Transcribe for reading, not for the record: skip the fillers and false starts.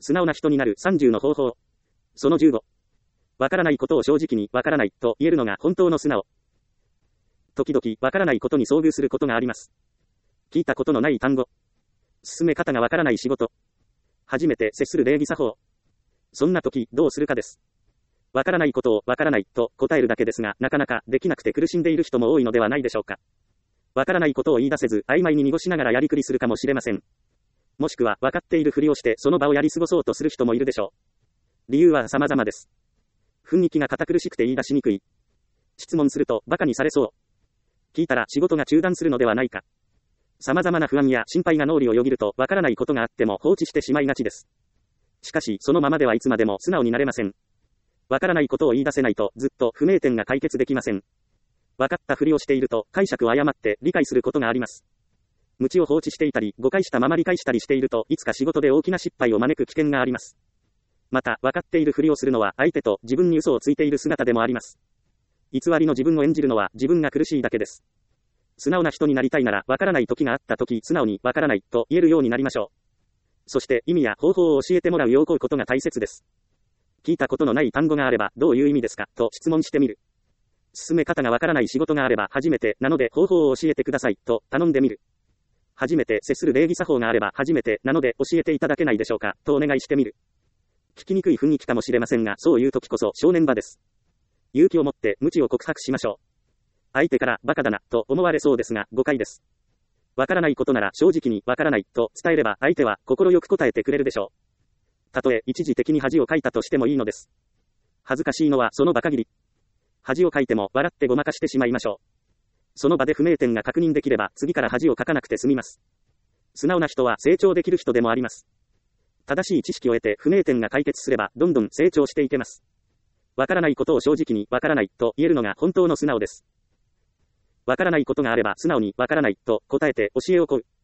素直な人になる30の方法。その15。わからないことを正直にわからないと言えるのが本当の素直。時々わからないことに遭遇することがあります。聞いたことのない単語。進め方がわからない仕事。初めて接する礼儀作法。そんな時どうするかです。わからないことをわからないと答えるだけですが、なかなかできなくて苦しんでいる人も多いのではないでしょうか。わからないことを言い出せず曖昧に濁しながらやりくりするかもしれません。もしくは分かっているふりをしてその場をやり過ごそうとする人もいるでしょう。理由は様々です。雰囲気が堅苦しくて言い出しにくい。質問すると馬鹿にされそう。聞いたら仕事が中断するのではないか。様々な不安や心配が脳裏をよぎるとわからないことがあっても放置してしまいがちです。しかしそのままではいつまでも素直になれません。わからないことを言い出せないとずっと不明点が解決できません。わかったふりをしていると解釈を誤って理解することがあります。無知を放置していたり誤解したまま理解したりしているといつか仕事で大きな失敗を招く危険があります。また分かっているふりをするのは相手と自分に嘘をついている姿でもあります。偽りの自分を演じるのは自分が苦しいだけです。素直な人になりたいならわからない時があった時素直にわからないと言えるようになりましょう。そして意味や方法を教えてもらうようこうことが大切です。聞いたことのない単語があればどういう意味ですかと質問してみる。進め方がわからない仕事があれば初めてなので方法を教えてくださいと頼んでみる。初めて接する礼儀作法があれば初めてなので教えていただけないでしょうかとお願いしてみる。聞きにくい雰囲気かもしれませんがそういう時こそ正念場です。勇気を持って無知を告白しましょう。相手からバカだなと思われそうですが誤解です。わからないことなら正直にわからないと伝えれば相手は心よく答えてくれるでしょう。たとえ一時的に恥をかいたとしてもいいのです。恥ずかしいのはその馬鹿切り。恥をかいても笑ってごまかしてしまいましょう。その場で不明点が確認できれば次から恥をかかなくて済みます。素直な人は成長できる人でもあります。正しい知識を得て不明点が解決すればどんどん成長していけます。わからないことを正直にわからないと言えるのが本当の素直です。わからないことがあれば素直にわからないと答えて教えを請う。